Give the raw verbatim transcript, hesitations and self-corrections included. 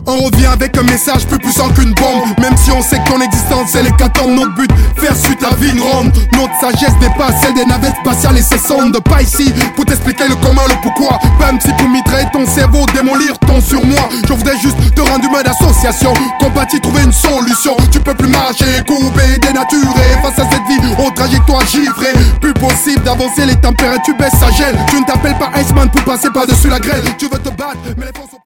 On revient avec un message plus puissant qu'une bombe. Même si on sait que ton existence c'est l'hécatombe. Notre but, faire suite à vie ronde. Notre sagesse dépasse celle des navettes spatiales et ses sondes. Pas ici pour t'expliquer le comment, le pourquoi. Pas un petit pour mitrer ton cerveau, démolir ton surmoi. Je voudrais juste te rendre humain d'association. Compatis, trouver une solution. Tu peux plus marcher, couper, dénaturer. Face à cette vie aux trajectoires givrées. Plus possible d'avancer, les températures baissent, ça gèle. Tu ne t'appelles pas Iceman pour passer par-dessus la grêle. Tu veux te battre, mais les fonds sont